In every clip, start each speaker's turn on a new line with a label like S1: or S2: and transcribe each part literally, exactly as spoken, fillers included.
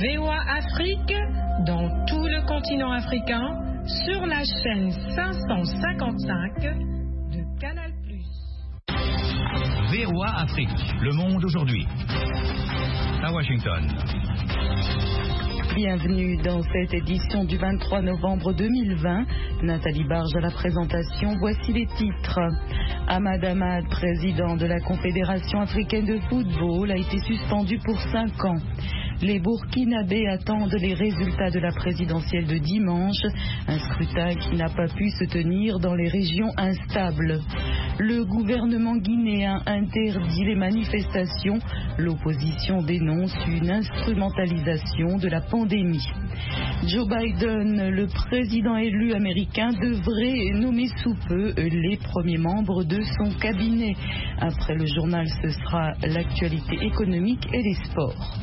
S1: V O A Afrique dans tout le continent africain sur la chaîne cinq cent cinquante-cinq de Canal plus.
S2: V O A Afrique, le monde aujourd'hui. À Washington.
S3: Bienvenue dans cette édition du vingt-trois novembre deux mille vingt. Nathalie Barge à la présentation. Voici les titres. Ahmad Ahmad, président de la Confédération africaine de football, a été suspendu pour cinq ans. Les Burkinabés attendent les résultats de la présidentielle de dimanche, un scrutin qui n'a pas pu se tenir dans les régions instables. Le gouvernement guinéen interdit les manifestations. L'opposition dénonce une instrumentalisation de la pandémie. Joe Biden, le président élu américain, devrait nommer sous peu les premiers membres de son cabinet. Après le journal, ce sera l'actualité économique et les sports.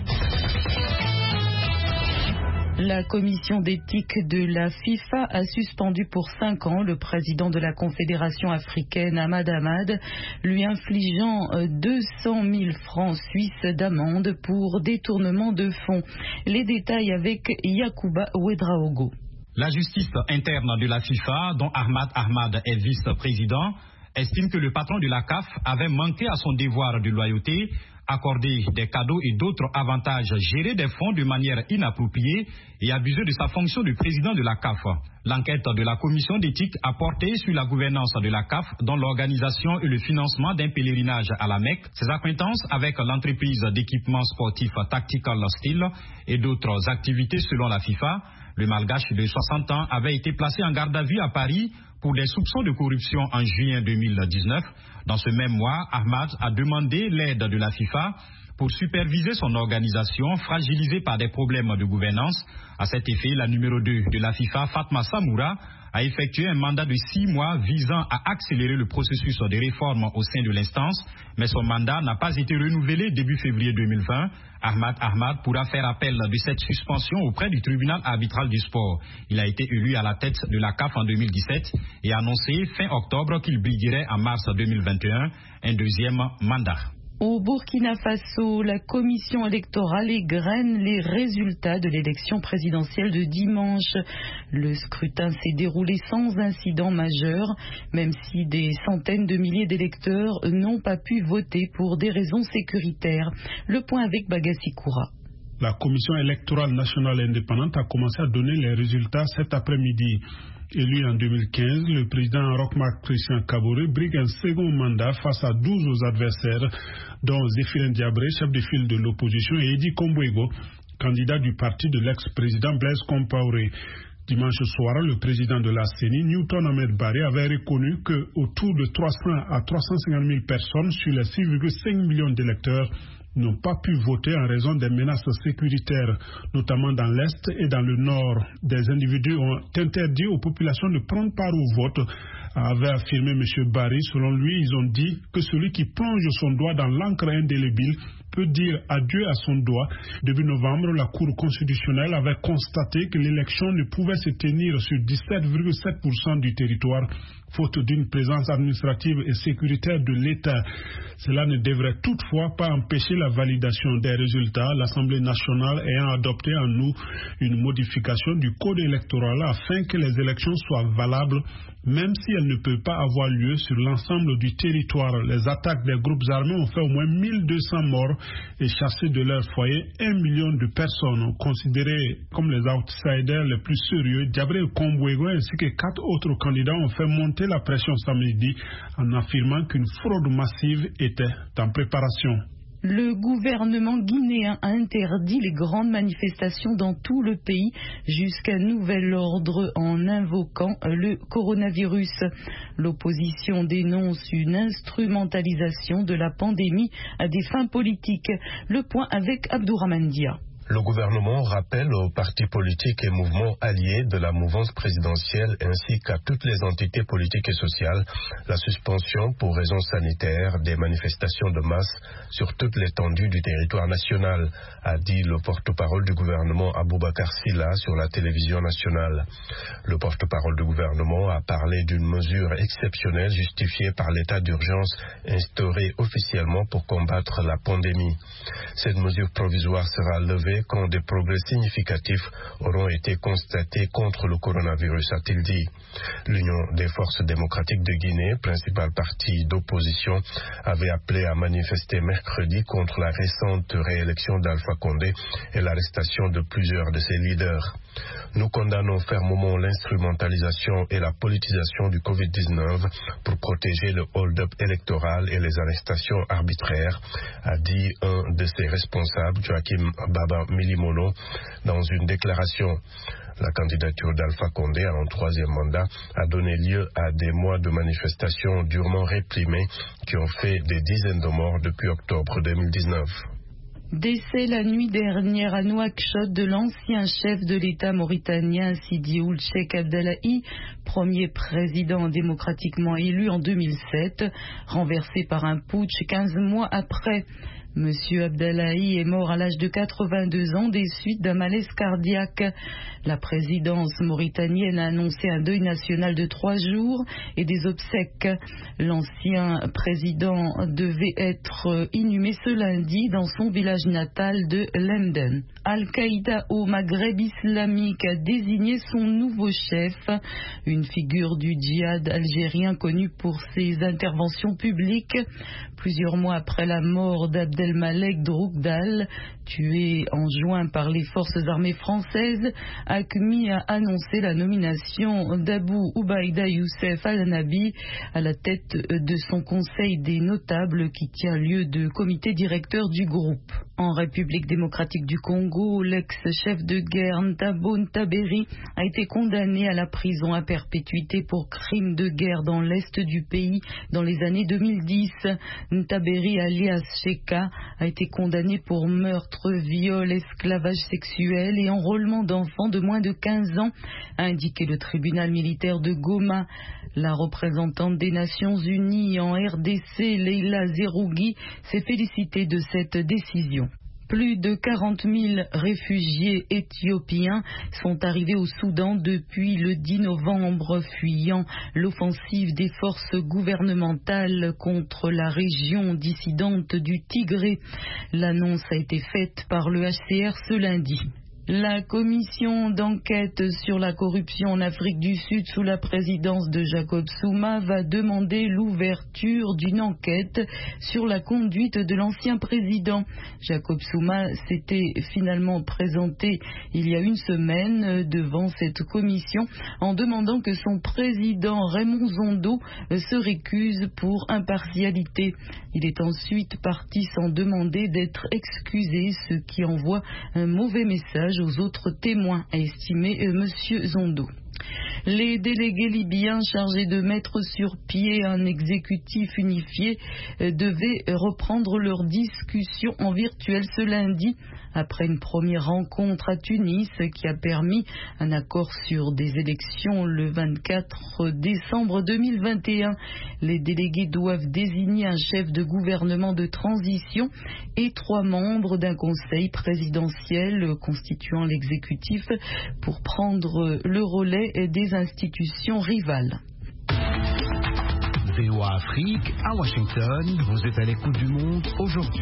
S3: La commission d'éthique de la FIFA a suspendu pour cinq ans le président de la Confédération africaine, Ahmad Ahmad, lui infligeant deux cent mille francs suisses d'amende pour détournement de fonds. Les détails avec Yacouba Ouedraogo.
S4: La justice interne de la FIFA, dont Ahmad Ahmad est vice-président, estime que le patron de la C A F avait manqué à son devoir de loyauté, accordé des cadeaux et d'autres avantages, géré des fonds de manière inappropriée et abusé de sa fonction de président de la C A F. L'enquête de la commission d'éthique a porté sur la gouvernance de la C A F, dont l'organisation et le financement d'un pèlerinage à la Mecque, ses acquaintances avec l'entreprise d'équipement sportif Tactical Steel et d'autres activités selon la FIFA. Le malgache de soixante ans avait été placé en garde à vue à Paris pour des soupçons de corruption en juin deux mille dix-neuf. Dans ce même mois, Ahmad a demandé l'aide de la FIFA pour superviser son organisation fragilisée par des problèmes de gouvernance. À cet effet, la numéro deux de la FIFA, Fatma Samoura, a effectué un mandat de six mois visant à accélérer le processus de réforme au sein de l'instance, mais son mandat n'a pas été renouvelé début février deux mille vingt. Ahmad Ahmad pourra faire appel de cette suspension auprès du tribunal arbitral du sport. Il a été élu à la tête de la C A F en deux mille dix-sept et a annoncé fin octobre qu'il briguerait en mars deux mille vingt et un un deuxième mandat.
S3: Au Burkina Faso, la commission électorale égrène les résultats de l'élection présidentielle de dimanche. Le scrutin s'est déroulé sans incident majeur, même si des centaines de milliers d'électeurs n'ont pas pu voter pour des raisons sécuritaires. Le point avec Bagassi Koura.
S5: La commission électorale nationale indépendante a commencé à donner les résultats cet après-midi. Élu en deux mille quinze, le président Roch-Marc Christian Kaboré brigue un second mandat face à douze adversaires, dont Zéphirin Diabré, chef de file de l'opposition, et Edi Kombouego, candidat du parti de l'ex-président Blaise Compaoré. Dimanche soir, le président de la C E N I, Newton Ahmed Barré, avait reconnu que autour de trois cents à trois cent cinquante mille personnes sur les six virgule cinq millions d'électeurs n'ont pas pu voter en raison des menaces sécuritaires, notamment dans l'Est et dans le Nord. Des individus ont interdit aux populations de prendre part au vote, avait affirmé M. Barry. Selon lui, ils ont dit que celui qui plonge son doigt dans l'encre indélébile peut dire adieu à son doigt. Début novembre, la Cour constitutionnelle avait constaté que l'élection ne pouvait se tenir sur dix-sept virgule sept pour cent du territoire, faute d'une présence administrative et sécuritaire de l'État. Cela ne devrait toutefois pas empêcher la validation des résultats, l'Assemblée nationale ayant adopté en août une modification du code électoral afin que les élections soient valables, même si elles ne peuvent pas avoir lieu sur l'ensemble du territoire. Les attaques des groupes armés ont fait au moins mille deux cents morts et chassé de leur foyer un million de personnes. Considérés comme les outsiders les plus sérieux, Diabré Kombouego ainsi que quatre autres candidats ont fait monter la pression samedi en affirmant qu'une fraude massive était en préparation.
S3: Le gouvernement guinéen a interdit les grandes manifestations dans tout le pays jusqu'à nouvel ordre en invoquant le coronavirus. L'opposition dénonce une instrumentalisation de la pandémie à des fins politiques. Le point avec Abdourahmane Dia.
S6: Le gouvernement rappelle aux partis politiques et mouvements alliés de la mouvance présidentielle ainsi qu'à toutes les entités politiques et sociales la suspension pour raisons sanitaires des manifestations de masse sur toute l'étendue du territoire national, a dit le porte-parole du gouvernement Aboubacar Silla sur la télévision nationale. Le porte-parole du gouvernement a parlé d'une mesure exceptionnelle justifiée par l'état d'urgence instauré officiellement pour combattre la pandémie. Cette mesure provisoire sera levée décider quand des progrès significatifs auront été constatés contre le coronavirus, a-t-il dit. L'Union des forces démocratiques de Guinée, principal parti d'opposition, avait appelé à manifester mercredi contre la récente réélection d'Alpha Condé et l'arrestation de plusieurs de ses leaders. Nous condamnons fermement l'instrumentalisation et la politisation du covid dix-neuf pour protéger le hold-up électoral et les arrestations arbitraires, a dit un de ses responsables, Joachim Baba Milimolo, dans une déclaration. La candidature d'Alpha Condé à un troisième mandat a donné lieu à des mois de manifestations durement réprimées qui ont fait des dizaines de morts depuis octobre deux mille dix-neuf.
S3: Décès la nuit dernière à Nouakchott de l'ancien chef de l'État mauritanien Sidi Ould Cheikh Abdallahi, premier président démocratiquement élu en deux mille sept, renversé par un putsch quinze mois après. Monsieur Abdallahi est mort à l'âge de quatre-vingt-deux ans des suites d'un malaise cardiaque. La présidence mauritanienne a annoncé un deuil national de trois jours et des obsèques. L'ancien président devait être inhumé ce lundi dans son village natal de Lemden. Al-Qaïda au Maghreb islamique a désigné son nouveau chef, une figure du djihad algérien connue pour ses interventions publiques. Plusieurs mois après la mort d'Abdelmalek Droukdal, tué en juin par les forces armées françaises, A Q M I a annoncé la nomination d'Abou Ubaïda Youssef Al-Nabi à la tête de son conseil des notables qui tient lieu de comité directeur du groupe. En République démocratique du Congo, l'ex-chef de guerre Ntabo Ntaberi a été condamné à la prison à perpétuité pour crimes de guerre dans l'est du pays dans les années deux mille dix. Ntaberi alias Sheka a été condamné pour meurtre, viol, esclavage sexuel et enrôlement d'enfants de moins de quinze ans, a indiqué le tribunal militaire de Goma. La représentante des Nations Unies en R D C, Leila Zerougui, s'est félicitée de cette décision. Plus de quarante mille réfugiés éthiopiens sont arrivés au Soudan depuis le dix novembre, fuyant l'offensive des forces gouvernementales contre la région dissidente du Tigré. L'annonce a été faite par le H C R ce lundi. La commission d'enquête sur la corruption en Afrique du Sud sous la présidence de Jacob Zuma va demander l'ouverture d'une enquête sur la conduite de l'ancien président. Jacob Zuma s'était finalement présenté il y a une semaine devant cette commission en demandant que son président Raymond Zondo se récuse pour impartialité. Il est ensuite parti sans demander d'être excusé, ce qui envoie un mauvais message aux autres témoins, a estimé M. Zondo. Les délégués libyens chargés de mettre sur pied un exécutif unifié devaient reprendre leur discussion en virtuel ce lundi après une première rencontre à Tunis qui a permis un accord sur des élections le vingt-quatre décembre deux mille vingt et un. Les délégués doivent désigner un chef de gouvernement de transition et trois membres d'un conseil présidentiel constituant l'exécutif pour prendre le relais des institutions rivales.
S2: V O A Afrique, à Washington, vous êtes à l'écoute du monde aujourd'hui.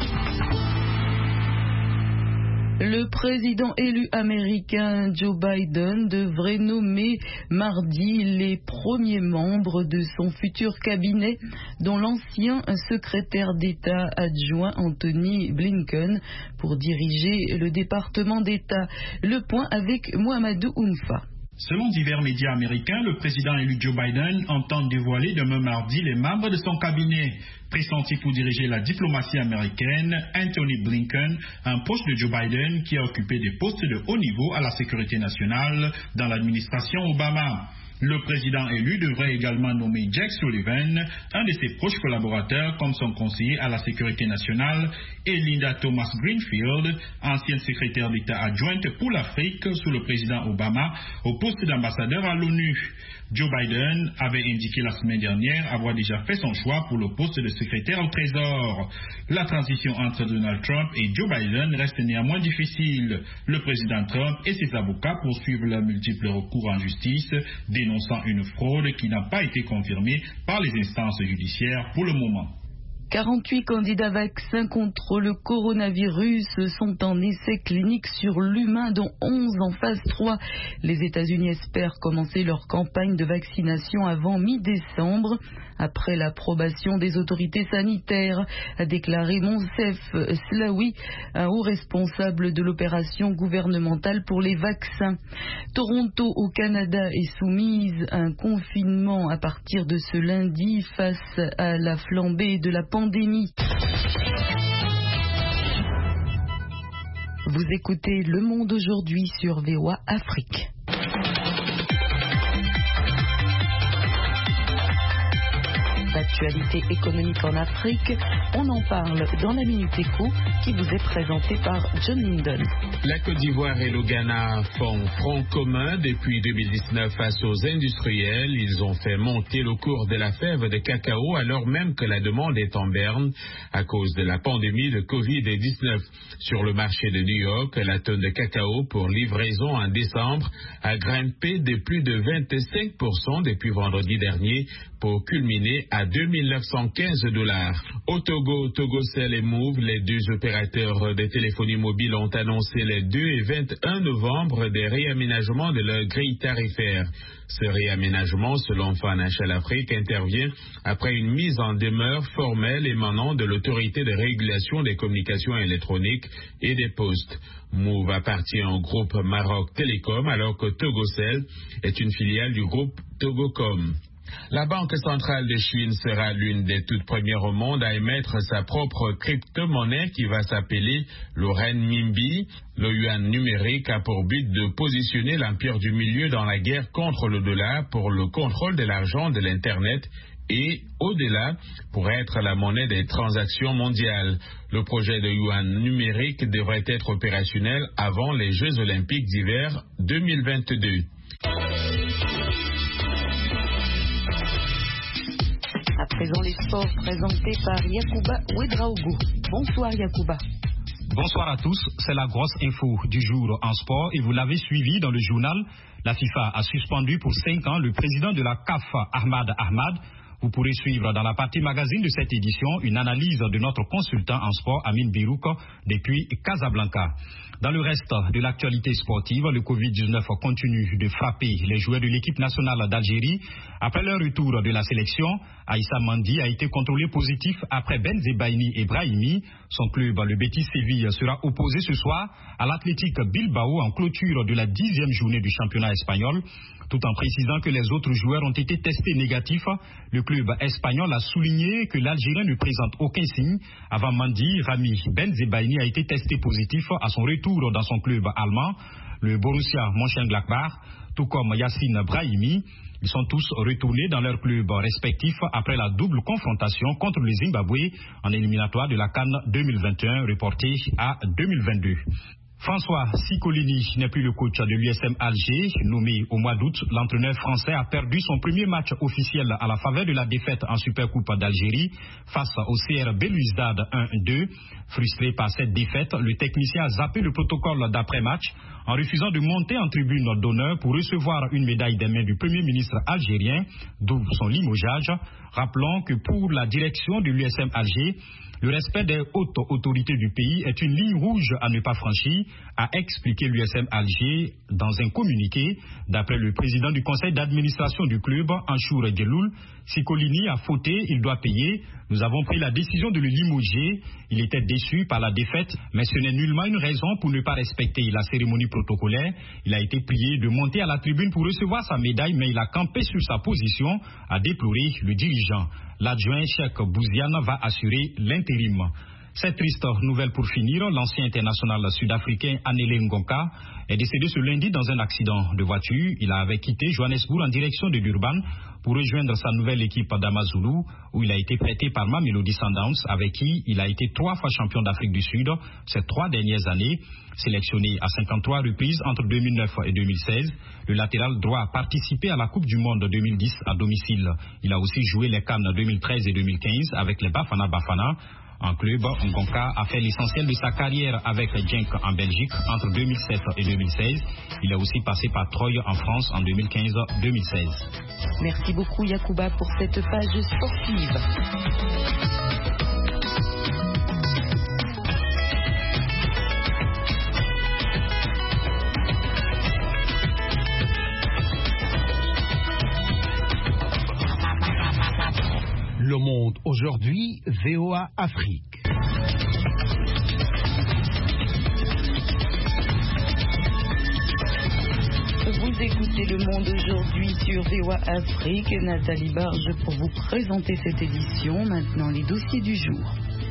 S3: Le président élu américain Joe Biden devrait nommer mardi les premiers membres de son futur cabinet, dont l'ancien secrétaire d'État adjoint Anthony Blinken, pour diriger le département d'État. Le point avec Mohamedou Ounfa.
S7: Selon divers médias américains, le président élu Joe Biden entend dévoiler demain mardi les membres de son cabinet. Pressenti pour diriger la diplomatie américaine, Anthony Blinken, un proche de Joe Biden qui a occupé des postes de haut niveau à la sécurité nationale dans l'administration Obama. Le président élu devrait également nommer Jake Sullivan, un de ses proches collaborateurs, comme son conseiller à la sécurité nationale, et Linda Thomas Greenfield, ancienne secrétaire d'État adjointe pour l'Afrique sous le président Obama, au poste d'ambassadeur à l'ONU. Joe Biden avait indiqué la semaine dernière avoir déjà fait son choix pour le poste de secrétaire au Trésor. La transition entre Donald Trump et Joe Biden reste néanmoins difficile. Le président Trump et ses avocats poursuivent leurs multiples recours en justice, dénonçant une fraude qui n'a pas été confirmée par les instances judiciaires pour le moment.
S3: quarante-huit candidats vaccins contre le coronavirus sont en essai clinique sur l'humain, dont onze en phase trois. Les États-Unis espèrent commencer leur campagne de vaccination avant mi-décembre, après l'approbation des autorités sanitaires, a déclaré Monsef Slaoui, un haut responsable de l'opération gouvernementale pour les vaccins. Toronto, au Canada, est soumise à un confinement à partir de ce lundi face à la flambée de la pandémie. Vous écoutez Le Monde aujourd'hui sur V O A Afrique. L'actualité économique en Afrique, on en parle dans la Minute Éco qui vous est présentée par John Linden.
S8: La Côte d'Ivoire et le Ghana font front commun depuis deux mille dix-neuf face aux industriels. Ils ont fait monter le cours de la fève de cacao alors même que la demande est en berne à cause de la pandémie de covid dix-neuf. Sur le marché de New York, la tonne de cacao pour livraison en décembre a grimpé de plus de vingt-cinq pour cent depuis vendredi dernier pour culminer à deux mille neuf cent quinze dollars. Au Togo, Togocel et Move, les deux opérateurs de téléphonie mobile ont annoncé les deux et vingt et un novembre des réaménagements de leur grille tarifaire. Ce réaménagement, selon Financial Afrique, intervient après une mise en demeure formelle émanant de l'autorité de régulation des communications électroniques et des postes. Move appartient au groupe Maroc Télécom alors que Togocel est une filiale du groupe Togocom. La Banque centrale de Chine sera l'une des toutes premières au monde à émettre sa propre crypto-monnaie qui va s'appeler le renminbi. Le yuan numérique a pour but de positionner l'empire du milieu dans la guerre contre le dollar pour le contrôle de l'argent de l'Internet et, au-delà, pour être la monnaie des transactions mondiales. Le projet de yuan numérique devrait être opérationnel avant les Jeux olympiques d'hiver deux mille vingt-deux.
S3: À présent, les sports présentés par Yacouba Ouedraogo. Bonsoir Yacouba.
S4: Bonsoir à tous, c'est la grosse info du jour en sport et vous l'avez suivi dans le journal. La FIFA a suspendu pour cinq ans le président de la C A F, Ahmad Ahmad. Vous pourrez suivre dans la partie magazine de cette édition une analyse de notre consultant en sport Amine Birouk depuis Casablanca. Dans le reste de l'actualité sportive, le covid dix-neuf continue de frapper les joueurs de l'équipe nationale d'Algérie. Après leur retour de la sélection, Aïssa Mandi a été contrôlé positif après Benzebaini et Brahimi. Son club, le Betis Séville, sera opposé ce soir à l'Athletic Bilbao en clôture de la dixième journée du championnat espagnol. Tout en précisant que les autres joueurs ont été testés négatifs, le club espagnol a souligné que l'Algérien ne présente aucun signe. Avant Mandi, Rami Benzebaini a été testé positif à son retour dans son club allemand, le Borussia Mönchengladbach, tout comme Yassine Brahimi. Ils sont tous retournés dans leurs clubs respectifs après la double confrontation contre le Zimbabwe en éliminatoire de la CAN deux mille vingt et un reportée à deux mille vingt-deux. François Siccolini n'est plus le coach de l'U S M Alger. Nommé au mois d'août, l'entraîneur français a perdu son premier match officiel à la faveur de la défaite en Supercoupe d'Algérie face au C R Belouizdad un deux. Frustré par cette défaite, le technicien a zappé le protocole d'après-match en refusant de monter en tribune d'honneur pour recevoir une médaille des mains du Premier ministre algérien, d'où son limogeage. Rappelons que pour la direction de l'U S M Alger, le respect des hautes autorités du pays est une ligne rouge à ne pas franchir, a expliqué l'U S M Alger dans un communiqué. D'après le président du conseil d'administration du club, Anchour Geloul, Siccolini a fauté, il doit payer. Nous avons pris la décision de le limoger. Il était déçu par la défaite, mais ce n'est nullement une raison pour ne pas respecter la cérémonie protocolaire. Il a été prié de monter à la tribune pour recevoir sa médaille, mais il a campé sur sa position, a déploré le dirigeant. L'adjoint Cheikh Bouziane va assurer l'intérim. Cette triste nouvelle pour finir, l'ancien international sud-africain Anele Ngonka est décédé ce lundi dans un accident de voiture. Il avait quitté Johannesburg en direction de Durban pour rejoindre sa nouvelle équipe d'Amazulu, où il a été prêté par Mamelodi Sundowns, avec qui il a été trois fois champion d'Afrique du Sud ces trois dernières années. Sélectionné à cinquante-trois reprises entre deux mille neuf et deux mille seize, le latéral droit a participé à la Coupe du Monde deux mille dix à domicile. Il a aussi joué les CAN deux mille treize et deux mille quinze avec les Bafana Bafana. En club, Ngonka a fait l'essentiel de sa carrière avec Genk en Belgique entre deux mille sept et deux mille seize. Il est aussi passé par Troyes en France en deux mille quinze deux mille seize.
S3: Merci beaucoup Yacouba pour cette page sportive.
S9: Le Monde aujourd'hui, V O A Afrique.
S3: Vous écoutez Le Monde aujourd'hui sur V O A Afrique. Nathalie Barge pour vous présenter cette édition. Maintenant, les dossiers du jour.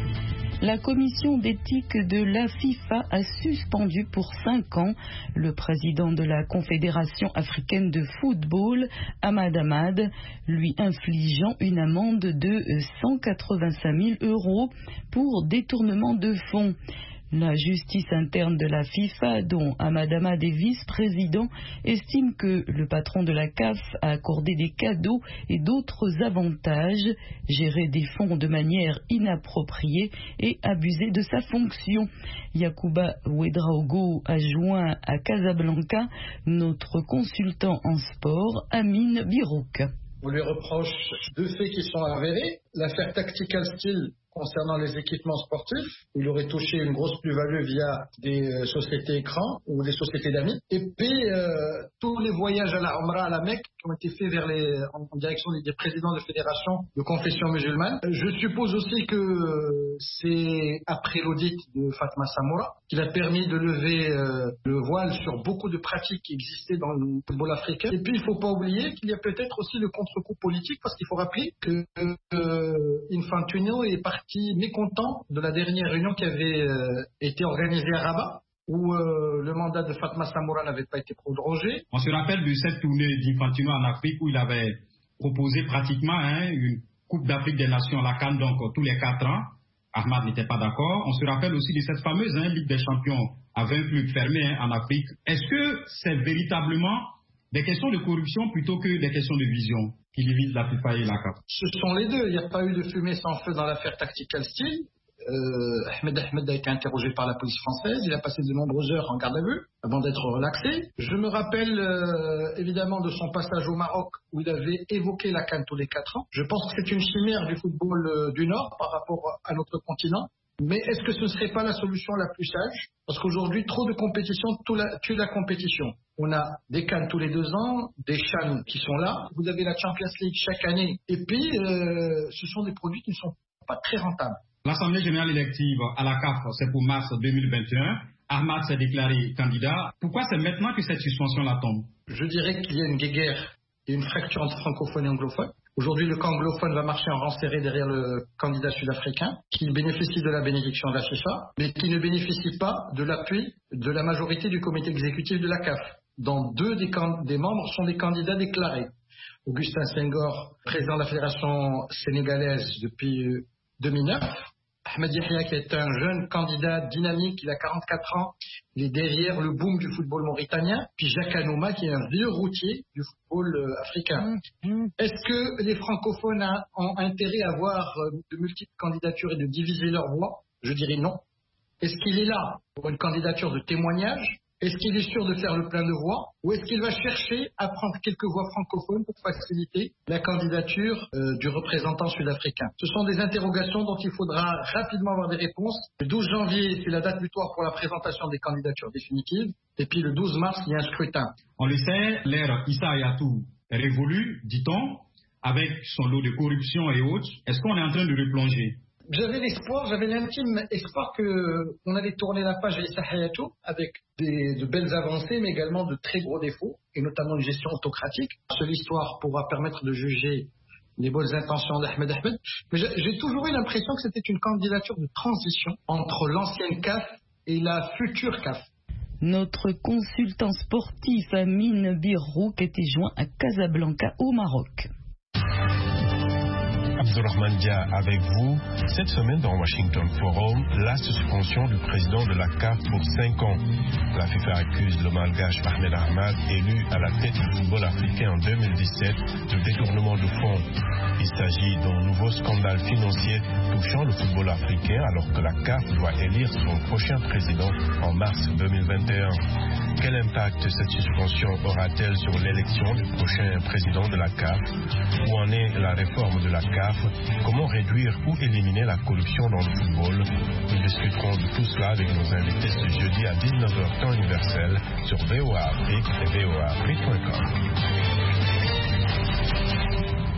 S3: La commission d'éthique de la FIFA a suspendu pour cinq ans le président de la Confédération africaine de football, Ahmad Ahmad, lui infligeant une amende de cent quatre-vingt-cinq mille euros pour détournement de fonds. La justice interne de la FIFA, dont Ahmad Ahmad est vice-président, estime que le patron de la C A F a accordé des cadeaux et d'autres avantages, géré des fonds de manière inappropriée et abusé de sa fonction. Yacouba Ouedraogo a joint à Casablanca notre consultant en sport, Amine Birouk.
S10: On lui reproche deux faits qui sont avérés. L'affaire Tactical Steel concernant les équipements sportifs, où il aurait touché une grosse plus-value via des euh, sociétés écrans ou des sociétés d'amis. Et puis, euh, tous les voyages à la Omra, à la Mecque, qui ont été faits vers les, en, en direction des, des présidents de fédérations de confession musulmane. Je suppose aussi que euh, c'est après l'audit de Fatma Samoura qu'il a permis de lever euh, le voile sur beaucoup de pratiques qui existaient dans le football africain. Et puis, il ne faut pas oublier qu'il y a peut-être aussi le contre-coup politique, parce qu'il faut rappeler que euh, Infantino est parti mécontent de la dernière réunion qui avait euh, été organisée à Rabat, où euh, le mandat de Fatma Samoura n'avait pas été prolongé.
S4: On se rappelle de cette tournée d'Infantino en Afrique où il avait proposé pratiquement hein, une Coupe d'Afrique des Nations, la CAN, donc tous les quatre ans. Ahmad n'était pas d'accord. On se rappelle aussi de cette fameuse hein, Ligue des Champions à vingt clubs fermés hein, en Afrique. Est-ce que c'est véritablement des questions de corruption plutôt que des questions de vision qui divisent la FIFA et la C A F?
S10: Ce sont les deux. Il n'y a pas eu de fumée sans feu dans l'affaire Tactical Steel. Euh, Ahmed Ahmed a été interrogé par la police française. Il a passé de nombreuses heures en garde à vue avant d'être relaxé. Je me rappelle euh, évidemment de son passage au Maroc où il avait évoqué la CAN tous les quatre ans. Je pense que c'est une chimère du football euh, du Nord par rapport à notre continent. Mais est-ce que ce ne serait pas la solution la plus sage? Parce qu'aujourd'hui, trop de compétition tue la compétition. On a des CAN tous les deux ans, des CHAN qui sont là. Vous avez la Champions League chaque année. Et puis, euh, ce sont des produits qui ne sont pas très rentables.
S4: L'Assemblée générale élective à la C A F, c'est pour mars deux mille vingt et un. Ahmad s'est déclaré candidat. Pourquoi c'est maintenant que cette suspension-là tombe?
S10: Je dirais qu'il y a une guéguerre et une fracture entre francophones et anglophones. Aujourd'hui, le camp anglophone va marcher en rang serré derrière le candidat sud-africain, qui bénéficie de la bénédiction de la FIFA, mais qui ne bénéficie pas de l'appui de la majorité du comité exécutif de la C A F, dont deux des, des membres sont des candidats déclarés. Augustin Senghor, président de la fédération sénégalaise depuis deux mille neuf, Ahmed Yahya, qui est un jeune candidat dynamique, il a quarante-quatre ans, il est derrière le boom du football mauritanien, puis Jacques Anouma, qui est un vieux routier du football euh, africain. Mmh. Est-ce que les francophones ont intérêt à avoir euh, de multiples candidatures et de diviser leur voix? Je dirais non. Est-ce qu'il est là pour une candidature de témoignage? Est-ce qu'il est sûr de faire le plein de voix? Ou est-ce qu'il va chercher à prendre quelques voix francophones pour faciliter la candidature euh, du représentant sud-africain? Ce sont des interrogations dont il faudra rapidement avoir des réponses. Le douze janvier, c'est la date butoir pour la présentation des candidatures définitives. Et puis le douze mars, il y a un scrutin.
S4: On le sait, l'ère Issa Hayatou est révolue, dit-on, avec son lot de corruption et autres. Est-ce qu'on est en train de replonger?
S10: J'avais l'espoir, j'avais l'intime espoir qu'on allait tourner la page à Issa Hayatou avec des, de belles avancées, mais également de très gros défauts, et notamment une gestion autocratique. Seule histoire pourra permettre de juger les bonnes intentions d'Ahmed Ahmed. Mais j'ai toujours eu l'impression que c'était une candidature de transition entre l'ancienne C A F et la future C A F.
S3: Notre consultant sportif Amine Birouk était joint à Casablanca au Maroc.
S6: Abdulrahman Dia avec vous. Cette semaine dans Washington Forum, la suspension du président de la C A F pour cinq ans. La FIFA accuse le malgache Ahmed Ahmad, élu à la tête du football africain en deux mille dix-sept, de détournement de fonds. Il s'agit d'un nouveau scandale financier touchant le football africain alors que la C A F doit élire son prochain président en mars deux mille vingt et un. Quel impact cette suspension aura-t-elle sur l'élection du prochain président de la C A F? Où en est la réforme de la C A F? Comment réduire ou éliminer la corruption dans le football? Nous discuterons de tout cela avec nos invités ce jeudi à dix-neuf heures temps universel sur V O A Afrique et V O A Afrique point com.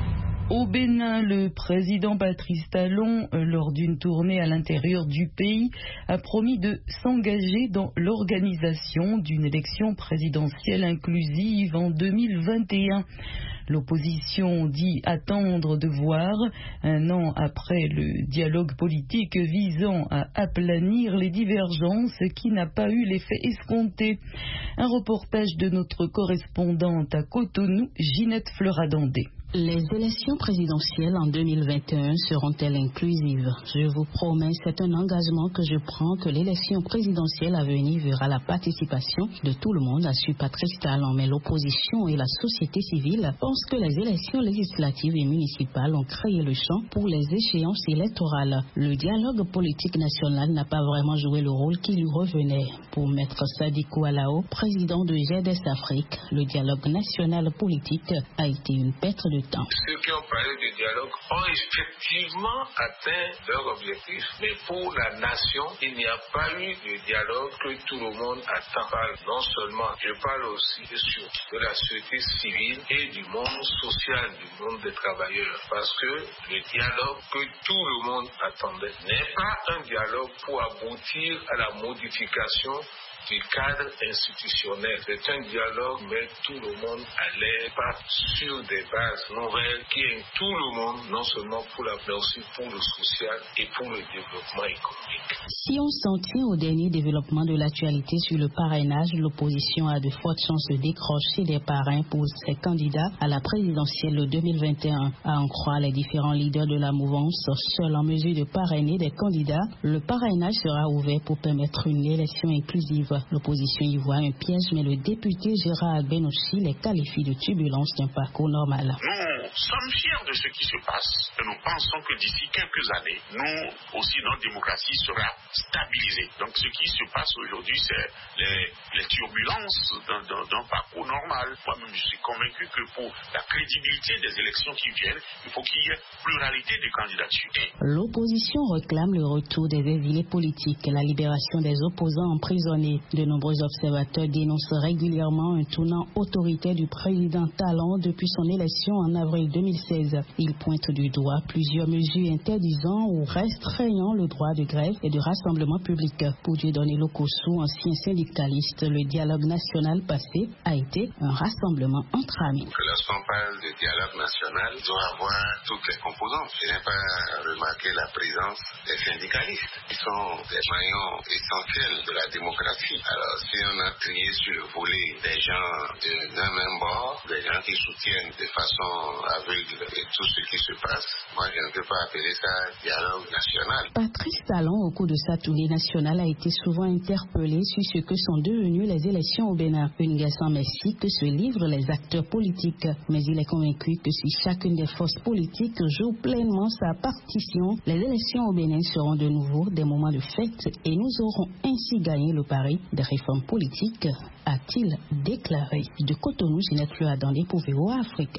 S3: Au Bénin, le président Patrice Talon, lors d'une tournée à l'intérieur du pays, a promis de s'engager dans l'organisation d'une élection présidentielle inclusive en deux mille vingt et un. L'opposition dit attendre de voir, un an après le dialogue politique visant à aplanir les divergences qui n'a pas eu l'effet escompté. Un reportage de notre correspondante à Cotonou, Ginette Fleuradandé.
S11: Les élections présidentielles en deux mille vingt et un seront-elles inclusives? Je vous promets, c'est un engagement que je prends, que l'élection présidentielle à venir verra la participation de tout le monde, assure Patrice Talon. Mais l'opposition et la société civile pensent que les élections législatives et municipales ont créé le champ pour les échéances électorales. Le dialogue politique national n'a pas vraiment joué le rôle qui lui revenait. Pour Maître Sadikou Alao, président de G D S Afrique, le dialogue national politique a été une perte de temps.
S12: Ceux qui ont parlé du dialogue ont effectivement atteint leur objectif, mais pour la nation, il n'y a pas eu de dialogue que tout le monde attend. Non seulement, je parle aussi et surtout de la société civile et du monde social, du monde des travailleurs, parce que le dialogue que tout le monde attendait n'est pas un dialogue pour aboutir à la modification du cadre institutionnel. C'est un dialogue, mais tout le monde allait pas sur des bases nouvelles qui aident tout le monde, non seulement pour la mais aussi pour le social et pour le développement économique.
S11: Si on s'en tient au dernier développement de l'actualité sur le parrainage, l'opposition a de fortes chances de décrocher des parrains pour ses candidats à la présidentielle de deux mille vingt et un. À en croire les différents leaders de la mouvance, seuls en mesure de parrainer des candidats, le parrainage sera ouvert pour permettre une élection inclusive. L'opposition y voit un piège, mais le député Gérard Benouchi les qualifie de turbulence d'un parcours normal.
S13: Nous sommes fiers de ce qui se passe et nous pensons que d'ici quelques années, nous aussi, notre démocratie sera stabilisée. Donc ce qui se passe aujourd'hui, c'est les, les turbulences d'un parcours normal. Moi-même, je suis convaincu que pour la crédibilité des élections qui viennent, il faut qu'il y ait pluralité des candidatures.
S11: L'opposition réclame le retour des exilés politiques et la libération des opposants emprisonnés. De nombreux observateurs dénoncent régulièrement un tournant autoritaire du président Talon depuis son élection en avril deux mille seize. Ils pointent du doigt plusieurs mesures interdisant ou restreignant le droit de grève et de rassemblement public. Pour Dieudonné Lokossou, ancien syndicaliste, le dialogue national passé a été un rassemblement entre amis.
S12: Lorsqu'on parle de dialogue national, il doit avoir toutes les composantes. Je n'ai pas remarqué la présence des syndicalistes, qui sont des maillons essentiels de la démocratie. Alors, si on a trié sur le volet des gens d'un même bord, des gens qui soutiennent de façon aveugle tout ce qui se passe, moi je ne peux pas appeler ça dialogue national.
S11: Patrice Talon, au cours de sa tournée nationale, a été souvent interpellé sur ce que sont devenues les élections au Bénin. Une guerre sans merci que se livrent les acteurs politiques. Mais il est convaincu que si chacune des forces politiques joue pleinement sa partition, les élections au Bénin seront de nouveau des moments de fête et nous aurons ainsi gagné le pari des réformes politiques, a-t-il déclaré. De Cotonou, Ginette Fleuradandé pour V O A Afrique.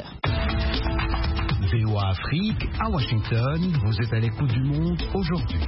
S9: V O A Afrique, à Washington, vous êtes à l'écoute du monde aujourd'hui.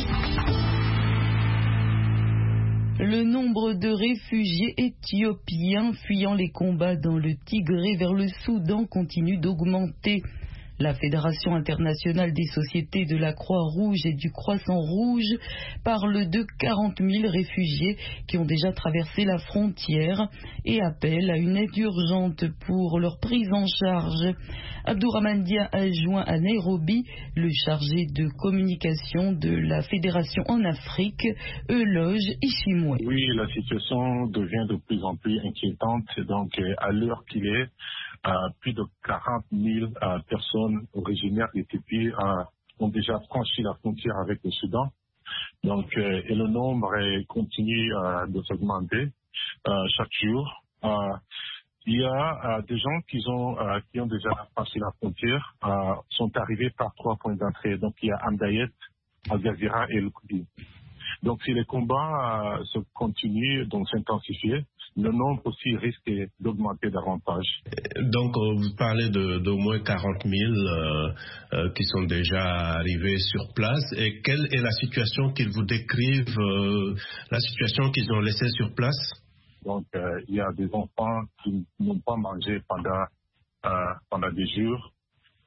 S3: Le nombre de réfugiés éthiopiens fuyant les combats dans le Tigré vers le Soudan continue d'augmenter. La Fédération internationale des sociétés de la Croix-Rouge et du Croissant-Rouge parle de quarante mille réfugiés qui ont déjà traversé la frontière et appelle à une aide urgente pour leur prise en charge. Abdourahmane Dia a joint à Nairobi le chargé de communication de la Fédération en Afrique, Euloge Ishimwe.
S14: Oui, la situation devient de plus en plus inquiétante. Donc, à l'heure qu'il est, Euh, plus de quarante mille euh, personnes originaires d'Éthiopie euh, ont déjà franchi la frontière avec le Soudan. Donc, euh, et le nombre est, continue euh, de s'augmenter euh, chaque jour. Euh, il y a euh, des gens qui ont, euh, qui ont déjà passé la frontière, euh, sont arrivés par trois points d'entrée. Donc, il y a Amdayet, Al-Gazira et Al-Koudi. Donc, si les combats euh, se continuent, donc s'intensifier, le nombre aussi risque d'augmenter davantage.
S6: Donc, euh, vous parlez d'au moins quarante mille euh, euh, qui sont déjà arrivés sur place. Et quelle est la situation qu'ils vous décrivent, euh, la situation qu'ils ont laissée sur place?
S14: Donc, euh, il y a des enfants qui n'ont pas mangé pendant, euh, pendant des jours.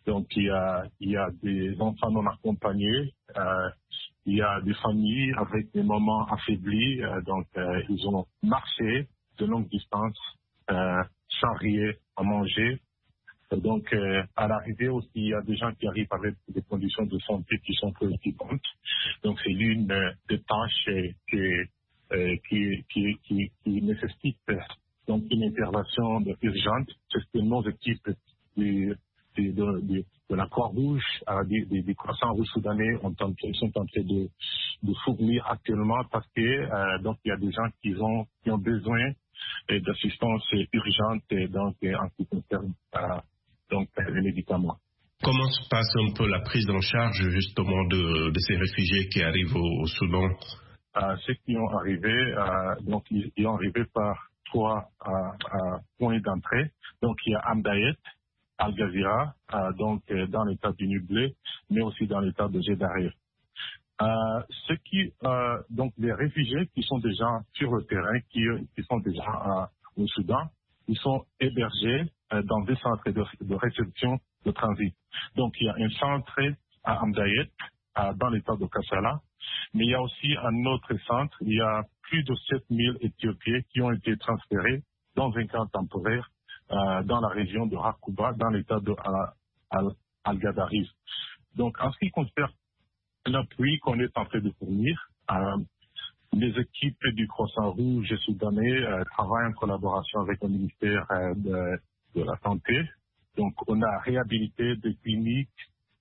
S14: Donc il y a, il y a des enfants non accompagnés, euh, il y a des familles avec des mamans affaiblies, euh, donc euh, ils ont marché de longues distances euh, sans rien à manger. Donc, euh, à l'arrivée aussi, il y a des gens qui arrivent avec des conditions de santé qui sont préoccupantes. Donc, c'est l'une euh, des tâches euh, qui, euh, qui, qui, qui, qui nécessite euh, donc une intervention urgente. C'est ce que nos équipes de, de, de, de, de la Croix-Rouge, euh, des, des, des Croissants Rouges soudanais ont tenté, sont en train de, de fournir actuellement parce que euh, donc il y a des gens qui ont, qui ont besoin euh, d'assistance urgente euh, donc, euh, en ce qui concerne euh, donc les médicaments.
S6: Comment se passe un peu la prise en charge justement de, de ces réfugiés qui arrivent au, au Soudan?
S14: euh, Ceux qui ont arrivé, euh, donc ils, ils ont arrivé par trois euh, euh, points d'entrée. Donc il y a Amdayet, Al Ghazira, euh, donc euh, dans l'état du Nublé, mais aussi dans l'état de Gédarif. Euh, ceux qui, euh, donc les réfugiés qui sont déjà sur le terrain, qui, qui sont déjà euh, au Soudan, ils sont hébergés euh, dans des centres de, de réception de transit. Donc il y a un centre à Amdayet, euh, dans l'état de Kassala, mais il y a aussi un autre centre, il y a plus de sept mille Éthiopiens qui ont été transférés dans un camp temporaire euh, dans la région de Hakuba, dans l'état de Al-Gadarif. Donc en ce qui concerne l'appui qu'on est en train de fournir, euh, les équipes du Croissant Rouge soudanais euh, travaillent en collaboration avec le ministère euh, de, de la Santé. Donc on a réhabilité des cliniques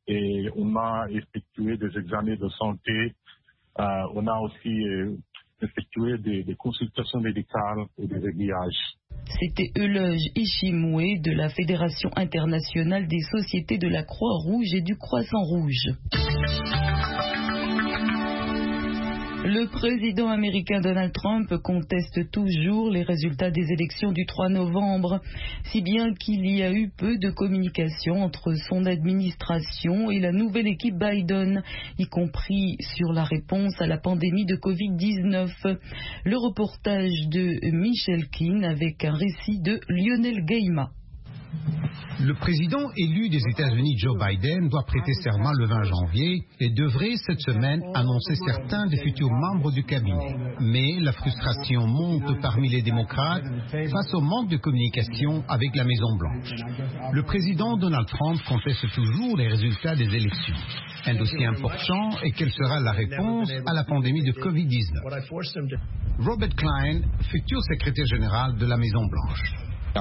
S14: et on a effectué des examens de santé. Euh, on a aussi euh, effectué des, des consultations médicales et des aiguillages.
S3: C'était Euloge Ishimoué de la Fédération internationale des sociétés de la Croix-Rouge et du Croissant-Rouge. Le président américain Donald Trump conteste toujours les résultats des élections du trois novembre, si bien qu'il y a eu peu de communication entre son administration et la nouvelle équipe Biden, y compris sur la réponse à la pandémie de covid dix-neuf. Le reportage de Michel Keane avec un récit de Lionel Gaima.
S9: Le président élu des États-Unis, Joe Biden, doit prêter serment le vingt janvier et devrait cette semaine annoncer certains des futurs membres du cabinet. Mais la frustration monte parmi les démocrates face au manque de communication avec la Maison-Blanche. Le président Donald Trump conteste toujours les résultats des élections. Un dossier important est quelle sera la réponse à la pandémie de covid dix-neuf. Robert Klein, futur secrétaire général de la Maison-Blanche.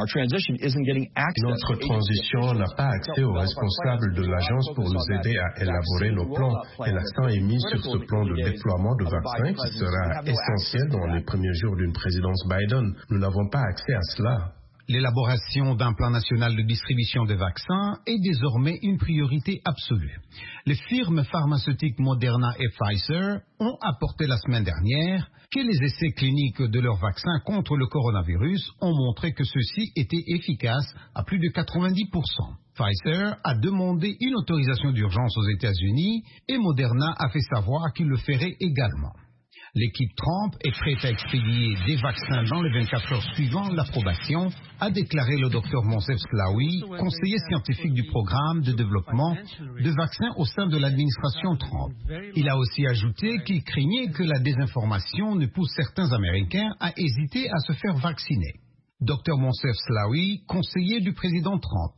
S6: Notre transition n'a pas accès aux responsables de l'agence pour nous aider à élaborer nos plans. Et l'accent est mis sur ce plan de déploiement de vaccins qui sera essentiel dans les premiers jours d'une présidence Biden. Nous n'avons pas accès à cela.
S9: L'élaboration d'un plan national de distribution de vaccins est désormais une priorité absolue. Les firmes pharmaceutiques Moderna et Pfizer ont apporté la semaine dernière que les essais cliniques de leurs vaccins contre le coronavirus ont montré que ceux-ci étaient efficaces à plus de quatre-vingt-dix pour cent. Pfizer a demandé une autorisation d'urgence aux États-Unis et Moderna a fait savoir qu'il le ferait également. L'équipe Trump est prête à expédier des vaccins dans les vingt-quatre heures suivant l'approbation, a déclaré le docteur Moncef Slaoui, conseiller scientifique du programme de développement de vaccins au sein de l'administration Trump. Il a aussi ajouté qu'il craignait que la désinformation ne pousse certains Américains à hésiter à se faire vacciner. docteur Moncef Slaoui, conseiller du président Trump.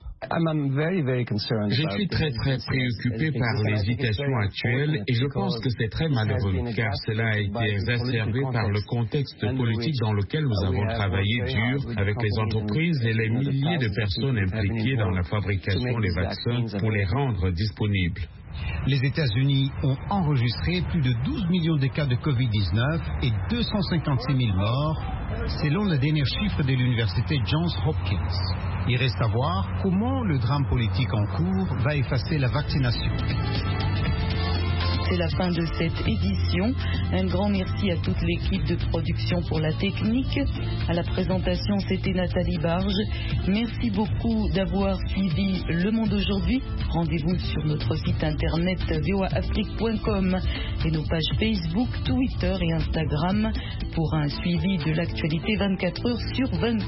S8: Je suis très très préoccupé par l'hésitation actuelle et je pense que c'est très malheureux car cela a été exacerbé par le contexte politique dans lequel nous avons travaillé dur avec les entreprises et les milliers de personnes impliquées dans la fabrication des vaccins pour les rendre disponibles.
S9: Les États-Unis ont enregistré plus de douze millions de cas de covid dix-neuf et deux cent cinquante-six mille morts, selon le dernier chiffre de l'université Johns Hopkins. Il reste à voir comment le drame politique en cours va effacer la vaccination.
S3: C'est la fin de cette édition. Un grand merci à toute l'équipe de production pour la technique. À la présentation, c'était Nathalie Barge. Merci beaucoup d'avoir suivi Le Monde aujourd'hui. Rendez-vous sur notre site internet v o a afrique point com et nos pages Facebook, Twitter et Instagram pour un suivi de l'actualité vingt-quatre heures sur vingt-quatre.